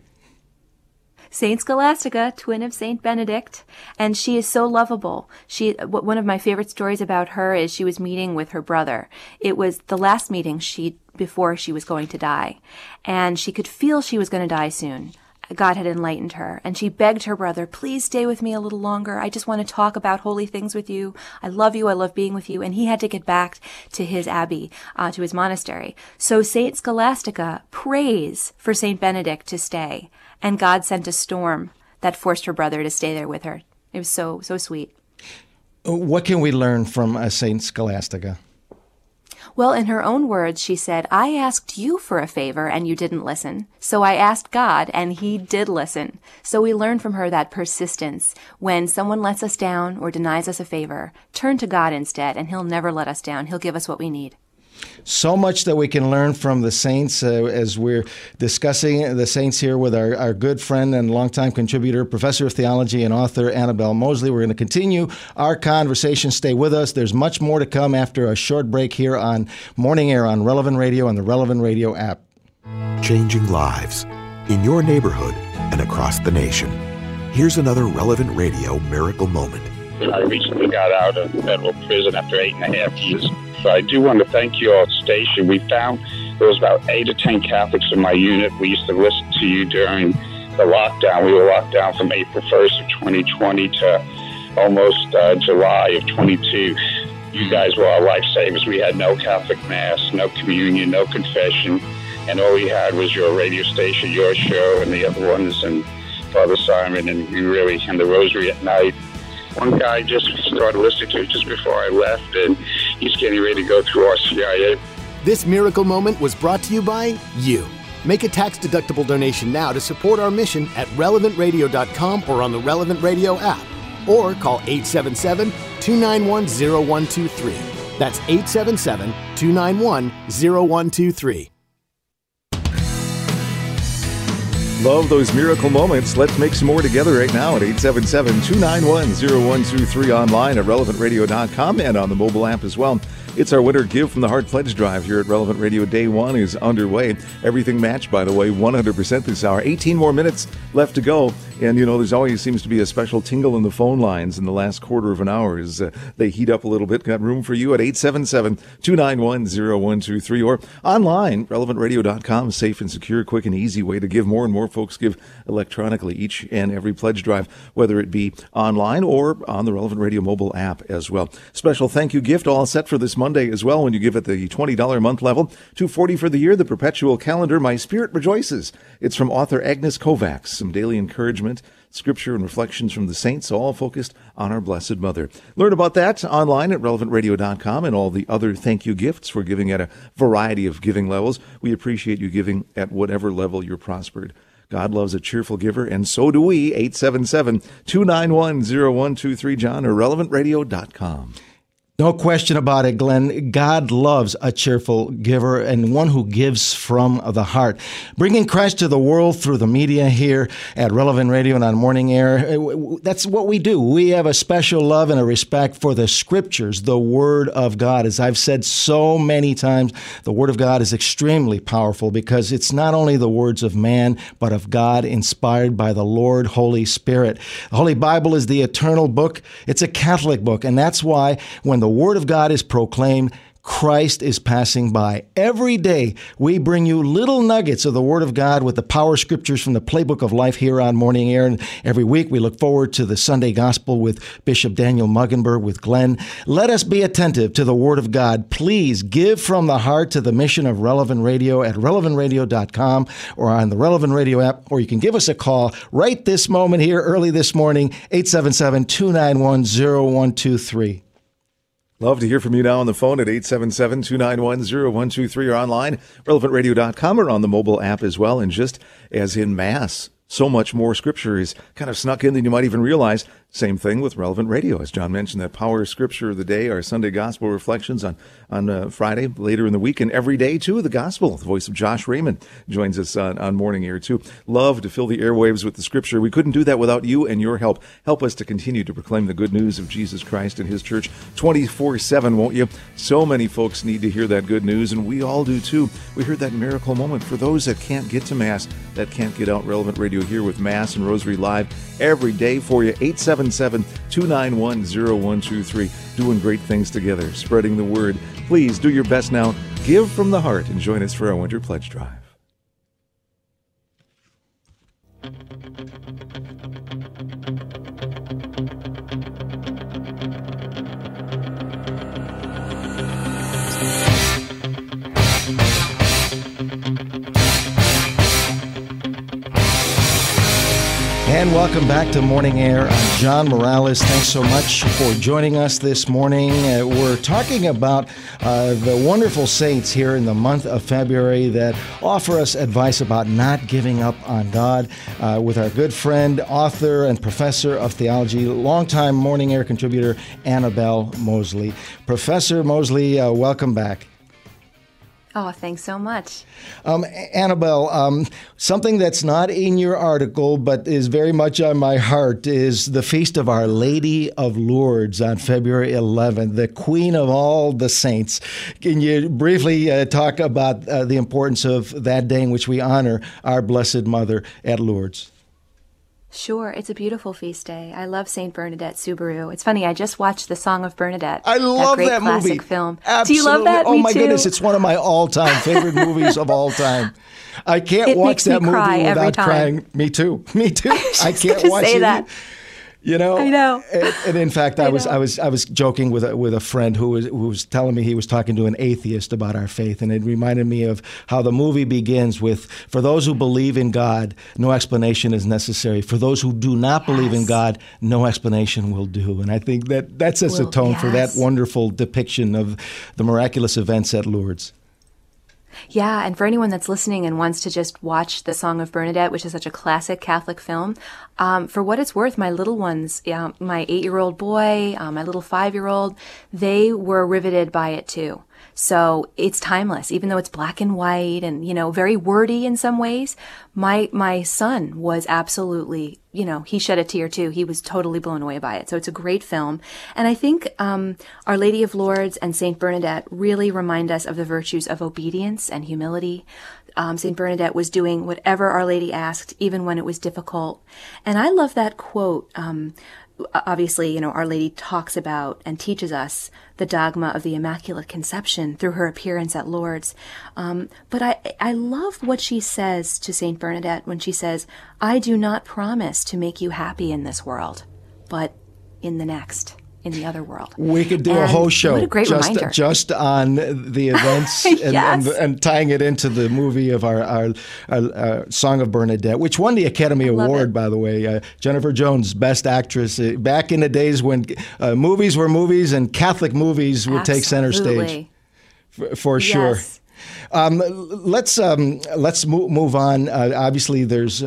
Saint Scholastica, twin of Saint Benedict, and she is so lovable. One of my favorite stories about her is she was meeting with her brother. It was the last meeting before she was going to die, and she could feel she was going to die soon. God had enlightened her, and she begged her brother, please stay with me a little longer. I just want to talk about holy things with you. I love you. I love being with you. And he had to get back to his abbey, to his monastery. So Saint Scholastica prays for Saint Benedict to stay, and God sent a storm that forced her brother to stay there with her. It was so sweet. What can we learn from Saint Scholastica? Well, in her own words, she said, I asked you for a favor and you didn't listen. So I asked God and he did listen. So we learn from her that persistence. When someone lets us down or denies us a favor, turn to God instead and he'll never let us down. He'll give us what we need. So much that we can learn from the saints as we're discussing the saints here with our good friend and longtime contributor, professor of theology and author Annabelle Moseley. We're going to continue our conversation. Stay with us. There's much more to come after a short break here on Morning Air on Relevant Radio and the Relevant Radio app. Changing lives in your neighborhood and across the nation. Here's another Relevant Radio miracle moment. I recently got out of federal prison after 8.5 years. So I do want to thank your station. We found there was about 8 or 10 Catholics in my unit. We used to listen to you during the lockdown. We were locked down from April 1st of 2020 to almost July of 22. You guys were our lifesavers. We had no Catholic Mass, no communion, no confession, and all we had was your radio station, your show, and the other ones, and Father Simon, and the Rosary at night. One guy just started listening to it just before I left, and he's getting ready to go through RCIA. This miracle moment was brought to you by you. Make a tax-deductible donation now to support our mission at relevantradio.com or on the Relevant Radio app. Or call 877-291-0123. That's 877-291-0123. Love those miracle moments. Let's make some more together right now at 877-291-0123 online at relevantradio.com and on the mobile app as well. It's our winter Give from the Heart Pledge Drive here at Relevant Radio. Day one is underway. Everything matched, by the way, 100% this hour. 18 more minutes left to go. And, there's always seems to be a special tingle in the phone lines in the last quarter of an hour as they heat up a little bit. Got room for you at 877-291-0123 or online, relevantradio.com. Safe and secure, quick and easy way to give. More and more folks give electronically each and every pledge drive, whether it be online or on the Relevant Radio mobile app as well. Special thank you gift all set for this Monday as well when you give at the $20 a month level. $240 for the year, the perpetual calendar, My Spirit Rejoices. It's from author Agnes Kovacs. Some daily encouragement, scripture, and reflections from the saints, all focused on our Blessed Mother. Learn about that online at relevantradio.com and all the other thank you gifts. We're giving at a variety of giving levels. We appreciate you giving at whatever level you're prospered. God loves a cheerful giver, and so do we. 877-291-0123, John, or relevantradio.com. No question about it, Glenn. God loves a cheerful giver and one who gives from the heart. Bringing Christ to the world through the media here at Relevant Radio and on Morning Air, that's what we do. We have a special love and a respect for the Scriptures, the Word of God. As I've said so many times, the Word of God is extremely powerful because it's not only the words of man, but of God, inspired by the Lord Holy Spirit. The Holy Bible is the eternal book. It's a Catholic book, and that's why when the Word of God is proclaimed, Christ is passing by. Every day, we bring you little nuggets of the Word of God with the power scriptures from the Playbook of Life here on Morning Air. And every week, we look forward to the Sunday Gospel with Bishop Daniel Muggenberg, with Glenn. Let us be attentive to the Word of God. Please give from the heart to the mission of Relevant Radio at relevantradio.com or on the Relevant Radio app, or you can give us a call right this moment here, early this morning, 877-291-0123. Love to hear from you now on the phone at 877-291-0123 or online, relevantradio.com, or on the mobile app as well. And just as in Mass, so much more Scripture is kind of snuck in than you might even realize. Same thing with Relevant Radio. As John mentioned, that power Scripture of the day, our Sunday Gospel reflections on Friday, later in the week, and every day, too, the Gospel. The voice of Josh Raymond joins us on Morning Air, too. Love to fill the airwaves with the Scripture. We couldn't do that without you and your help. Help us to continue to proclaim the good news of Jesus Christ and His church 24/7, won't you? So many folks need to hear that good news, and we all do, too. We heard that miracle moment for those that can't get to Mass, that can't get out. Relevant Radio here with Mass and Rosary Live every day for you. 877-291-0123. Doing great things together, spreading the word. Please do your best now. Give from the heart and join us for our Winter Pledge Drive. And welcome back to Morning Air. I'm John Morales. Thanks so much for joining us this morning. We're talking about the wonderful saints here in the month of February that offer us advice about not giving up on God with our good friend, author, and professor of theology, longtime Morning Air contributor, Annabelle Mosley. Professor Mosley, welcome back. Oh, thanks so much. Annabelle, something that's not in your article but is very much on my heart is the Feast of Our Lady of Lourdes on February 11th, the Queen of all the saints. Can you briefly talk about the importance of that day in which we honor our Blessed Mother at Lourdes? Sure. It's a beautiful feast day. I love St. Bernadette Soubirous. It's funny, I just watched The Song of Bernadette. I love that movie. Classic film. Absolutely. Do you love that? Oh, Me my too. goodness. It's one of my all-time favorite movies of all time. I can't watch that movie without crying. Me too. Me too. I can't watch it. That. You know, I know. And in fact, I was joking with a friend who was telling me he was talking to an atheist about our faith, and it reminded me of how the movie begins with, "For those who believe in God, no explanation is necessary. For those who do not believe in God, no explanation will do." And I think that sets a tone for that wonderful depiction of the miraculous events at Lourdes. Yeah, and for anyone that's listening and wants to just watch The Song of Bernadette, which is such a classic Catholic film, for what it's worth, my little ones, my 8-year-old boy, my little 5-year-old, they were riveted by it too. So it's timeless, even though it's black and white and, very wordy in some ways. My son was absolutely, he shed a tear too. He was totally blown away by it. So it's a great film. And I think Our Lady of Lourdes and Saint Bernadette really remind us of the virtues of obedience and humility. Saint Bernadette was doing whatever Our Lady asked, even when it was difficult. And I love that quote. Obviously, Our Lady talks about and teaches us the dogma of the Immaculate Conception through her appearance at Lourdes. But I love what she says to Saint Bernadette when she says, "I do not promise to make you happy in this world, but in the next, in the other world." We could do a whole show what a great reminder. just on the events and tying it into the movie of our Song of Bernadette, which won the Academy Award, by the way. Jennifer Jones, Best Actress, back in the days when movies were movies and Catholic movies would take center stage, for sure. Let's move on. Obviously, there's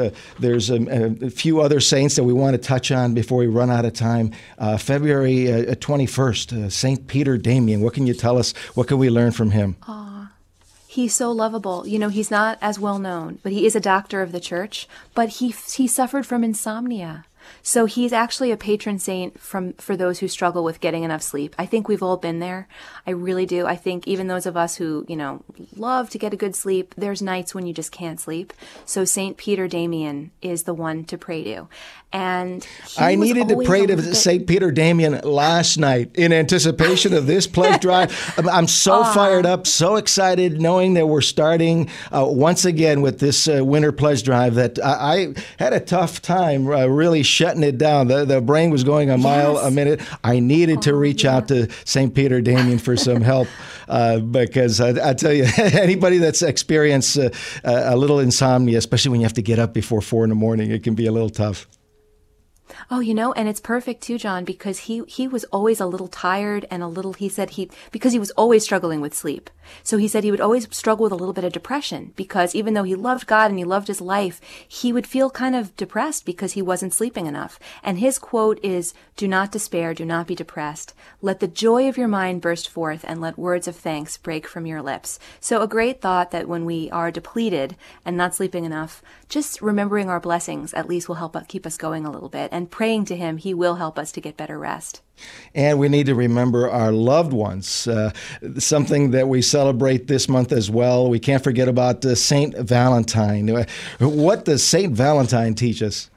a few other saints that we want to touch on before we run out of time. February 21st, Saint Peter Damian. What can you tell us? What can we learn from him? He's so lovable. He's not as well known, but he is a doctor of the church. But he suffered from insomnia. So he's actually a patron saint for those who struggle with getting enough sleep. I think we've all been there. I really do. I think even those of us who, love to get a good sleep, there's nights when you just can't sleep. So Saint Peter Damian is the one to pray to. And I needed to pray to Saint Peter Damian last night in anticipation of this pledge drive. I'm so fired up, so excited, knowing that we're starting once again with this winter pledge drive that I had a tough time really shutting it down. The brain was going a mile a minute. I needed to reach out to St. Peter Damian for some help because I tell you, anybody that's experienced a little insomnia, especially when you have to get up before 4 a.m, it can be a little tough. Oh, and it's perfect too, John, because he was always a little tired and because he was always struggling with sleep. So he said he would always struggle with a little bit of depression because even though he loved God and he loved his life, he would feel kind of depressed because he wasn't sleeping enough. And his quote is, "Do not despair, do not be depressed. Let the joy of your mind burst forth and let words of thanks break from your lips." So a great thought that when we are depleted and not sleeping enough, just remembering our blessings at least will help keep us going a little bit. And praying to him, he will help us to get better rest. And we need to remember our loved ones, something that we celebrate this month as well. We can't forget about Saint Valentine. What does Saint Valentine teach us?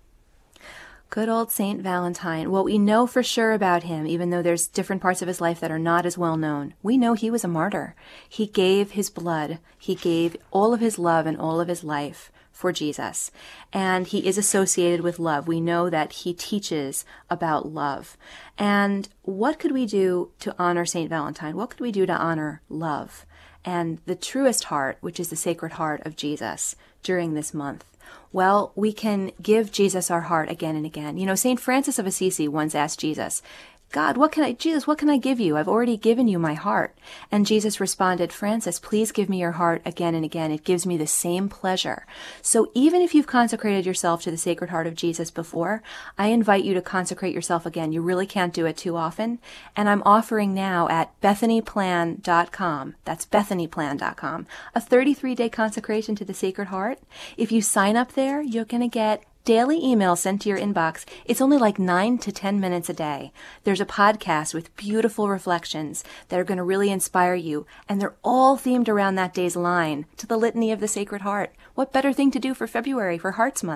Good old Saint Valentine. What we know for sure about him, even though there's different parts of his life that are not as well known, we know he was a martyr. He gave his blood. He gave all of his love and all of his life for Jesus. And he is associated with love. We know that he teaches about love. And what could we do to honor Saint Valentine? What could we do to honor love and the truest heart, which is the Sacred Heart of Jesus, during this month? Well, we can give Jesus our heart again and again. Saint Francis of Assisi once asked Jesus, "God, what can I give you? I've already given you my heart." And Jesus responded, "Francis, please give me your heart again and again. It gives me the same pleasure." So even if you've consecrated yourself to the Sacred Heart of Jesus before, I invite you to consecrate yourself again. You really can't do it too often. And I'm offering now at BethanyPlan.com, that's BethanyPlan.com, a 33-day consecration to the Sacred Heart. If you sign up there, you're going to get daily emails sent to your inbox. It's only like 9 to 10 minutes a day. There's a podcast with beautiful reflections that are going to really inspire you, and they're all themed around that day's line to the Litany of the Sacred Heart. What better thing to do for February, for Hearts Month?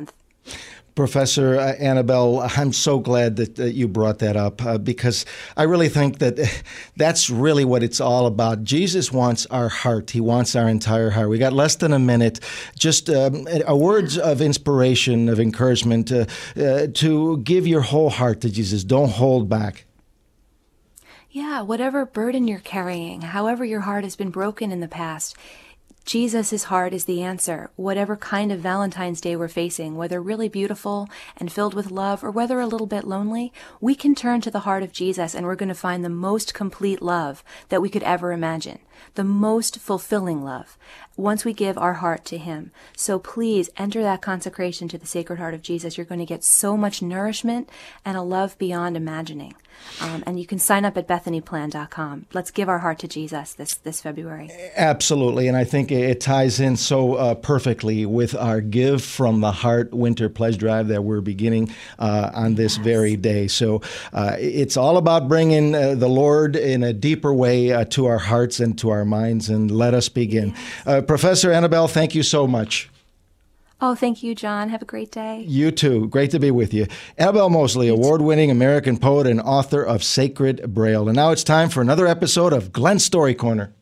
Professor Annabelle, I'm so glad that you brought that up because I really think that that's really what it's all about. Jesus wants our heart. He wants our entire heart. We got less than a minute. Just words of inspiration, of encouragement to give your whole heart to Jesus. Don't hold back. Yeah, whatever burden you're carrying, however your heart has been broken in the past, Jesus' heart is the answer. Whatever kind of Valentine's Day we're facing, whether really beautiful and filled with love or whether a little bit lonely, we can turn to the heart of Jesus and we're going to find the most complete love that we could ever imagine, the most fulfilling love, once we give our heart to Him. So please enter that consecration to the Sacred Heart of Jesus. You're going to get so much nourishment and a love beyond imagining. And you can sign up at BethanyPlan.com. Let's give our heart to Jesus this February. Absolutely. And I think it ties in so perfectly with our Give from the Heart Winter Pledge Drive that we're beginning on this very day. So it's all about bringing the Lord in a deeper way to our hearts and to our minds. And let us begin. Professor Annabelle, thank you so much. Oh, thank you, John. Have a great day. You too. Great to be with you. Annabelle Moseley, award-winning American poet and author of Sacred Braille. And now it's time for another episode of Glenn's Story Corner.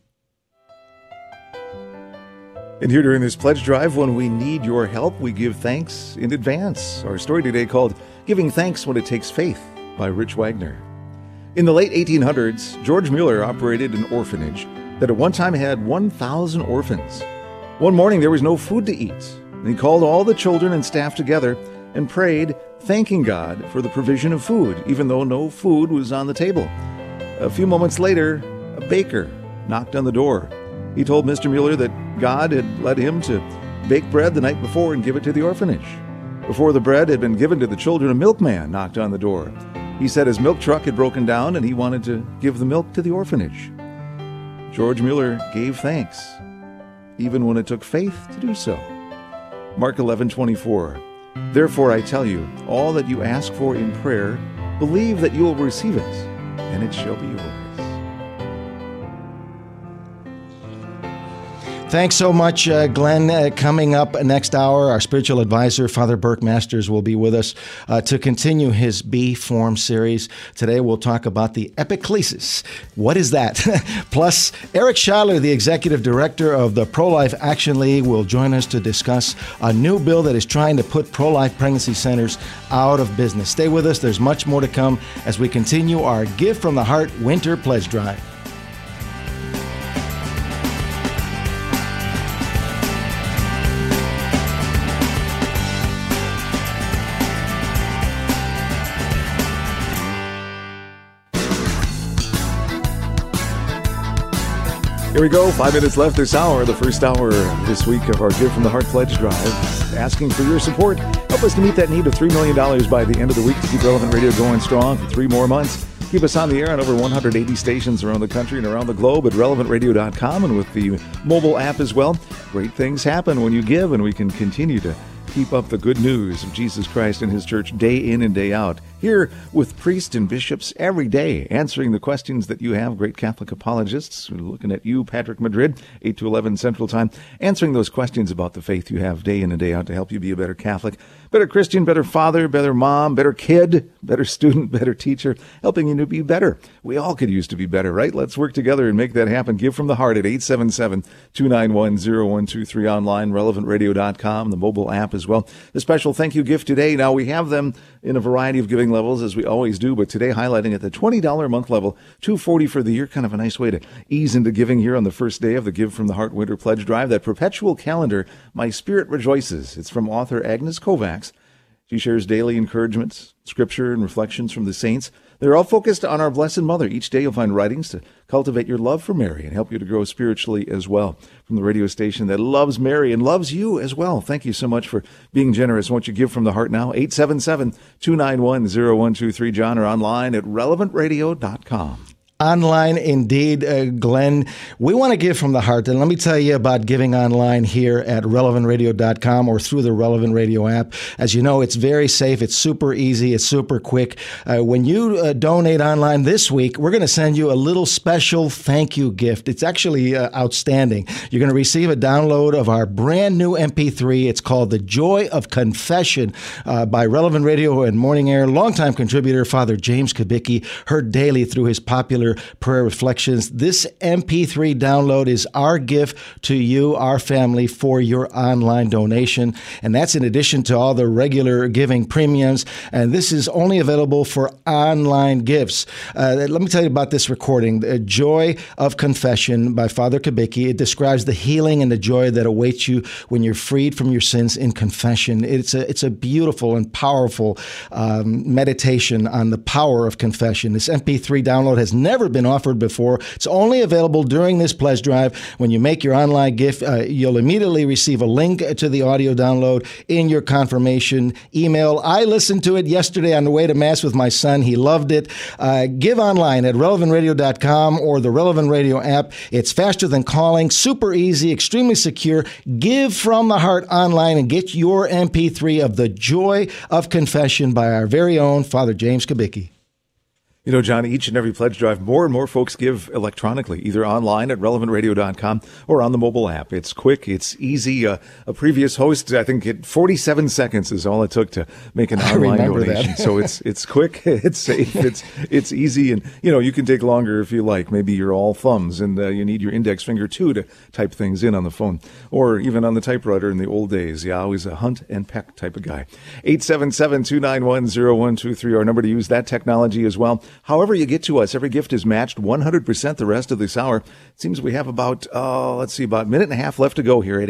And here during this pledge drive, when we need your help, we give thanks in advance. Our story today called Giving Thanks When It Takes Faith by Rich Wagner. In the late 1800s, George Mueller operated an orphanage that at one time had 1,000 orphans. One morning, there was no food to eat. And he called all the children and staff together and prayed, thanking God for the provision of food, even though no food was on the table. A few moments later, a baker knocked on the door. He told Mr. Mueller that God had led him to bake bread the night before and give it to the orphanage. Before the bread had been given to the children, a milkman knocked on the door. He said his milk truck had broken down and he wanted to give the milk to the orphanage. George Mueller gave thanks, even when it took faith to do so. Mark 11:24. Therefore I tell you, all that you ask for in prayer, believe that you will receive it, and it shall be yours. Thanks so much, Glenn. Coming up next hour, our spiritual advisor, Father Burke Masters, will be with us to continue his Be Formed series. Today, we'll talk about the epiclesis. What is that? Plus, Eric Schuyler, the executive director of the Pro-Life Action League, will join us to discuss a new bill that is trying to put pro-life pregnancy centers out of business. Stay with us. There's much more to come as we continue our Give from the Heart Winter Pledge Drive. Here we go, 5 minutes left this hour, the first hour this week of our Give from the Heart Pledge Drive. Asking for your support. Help us to meet that need of $3 million by the end of the week to keep Relevant Radio going strong for 3 more months. Keep us on the air on over 180 stations around the country and around the globe at relevantradio.com and with the mobile app as well. Great things happen when you give, and we can continue to keep up the good news of Jesus Christ and His church day in and day out. Here with priests and bishops every day, answering the questions that you have, great Catholic apologists. We're looking at you, Patrick Madrid, 8 to 11 Central Time, answering those questions about the faith you have day in and day out to help you be a better Catholic, better Christian, better father, better mom, better kid, better student, better teacher, helping you to be better. We all could use to be better, right? Let's work together and make that happen. Give from the heart at 877-291-0123 online, relevantradio.com, the mobile app as well. The special thank you gift today. Now, we have them in a variety of giving levels, as we always do, but today highlighting at the $20 a month level, $240 for the year, kind of a nice way to ease into giving here on the first day of the Give from the Heart Winter Pledge Drive. That perpetual calendar, My Spirit Rejoices. It's from author Agnes Kovacs. She shares daily encouragements, scripture, and reflections from the saints. They're all focused on our Blessed Mother. Each day you'll find writings to cultivate your love for Mary and help you to grow spiritually as well. From the radio station that loves Mary and loves you as well. Thank you so much for being generous. Won't you give from the heart now? 877-291-0123, John, or online at relevantradio.com. Online indeed, Glenn. We want to give from the heart, and let me tell you about giving online here at relevantradio.com or through the Relevant Radio app. As you know, it's very safe, it's super easy, it's super quick. When you donate online this week, we're going to send you a little special thank you gift. It's actually outstanding. You're going to receive a download of our brand new MP3. It's called The Joy of Confession by Relevant Radio and Morning Air longtime contributor Father James Kubicki, heard daily through his popular prayer reflections. This MP3 download is our gift to you, our family, for your online donation. And that's in addition to all the regular giving premiums. And this is only available for online gifts. Let me tell you about this recording, The Joy of Confession by Father Kubicki. It describes the healing and the joy that awaits you when you're freed from your sins in confession. It's a beautiful and powerful meditation on the power of confession. This MP3 download has never been offered before. It's only available during this pledge drive. When you make your online gift, you'll immediately receive a link to the audio download in your confirmation email. I listened to it yesterday on the way to Mass with my son. He loved it. Give online at relevantradio.com or the Relevant Radio app. It's faster than calling, super easy, extremely secure. Give from the heart online and get your MP3 of The Joy of Confession by our very own Father James Kubicki. You know, John, each and every pledge drive, more and more folks give electronically, either online at relevantradio.com or on the mobile app. It's quick, it's easy. A previous host, I think 47 seconds is all it took to make an online donation. So it's quick, it's safe, it's easy, and you can take longer if you like. Maybe you're all thumbs and you need your index finger too to type things in on the phone or even on the typewriter in the old days. Yeah, always a hunt and peck type of guy. 877-291-0123, our number to use that technology as well. However you get to us, every gift is matched 100% the rest of this hour. It seems we have about a minute and a half left to go here at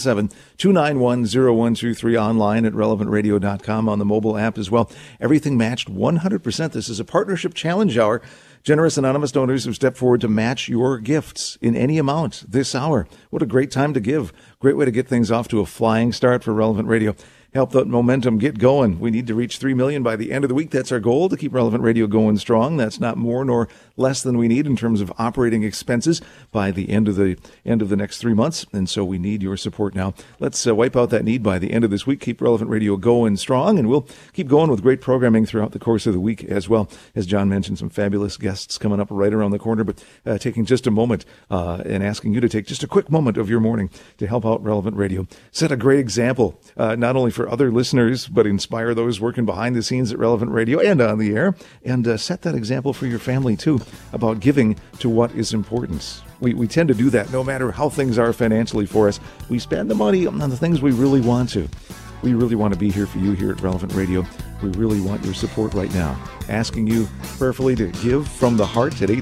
877-291-0123 online at relevantradio.com on the mobile app as well. Everything matched 100%. This is a partnership challenge hour. Generous anonymous donors have stepped forward to match your gifts in any amount this hour. What a great time to give. Great way to get things off to a flying start for Relevant Radio. Help that momentum get going. We need to reach 3 million by the end of the week. That's our goal, to keep Relevant Radio going strong. That's not more nor less than we need in terms of operating expenses by the end of the next 3 months. And so we need your support now. Let's wipe out that need by the end of this week. Keep Relevant Radio going strong, and we'll keep going with great programming throughout the course of the week as well. As John mentioned, some fabulous guests coming up right around the corner, but taking just a moment and asking you to take just a quick moment of your morning to help out Relevant Radio. Set a great example, not only for other listeners, but inspire those working behind the scenes at Relevant Radio and on the air, and set that example for your family too about giving to what is important. We tend to do that no matter how things are financially for us. We spend the money on the things we really want to. We really want to be here for you here at Relevant Radio. We really want your support right now. Asking you prayerfully to give from the heart at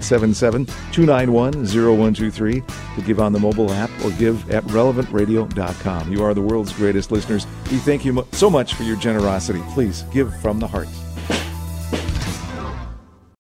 877-291-0123, to give on the mobile app, or give at relevantradio.com. You are the world's greatest listeners. We thank you so much for your generosity. Please give from the heart.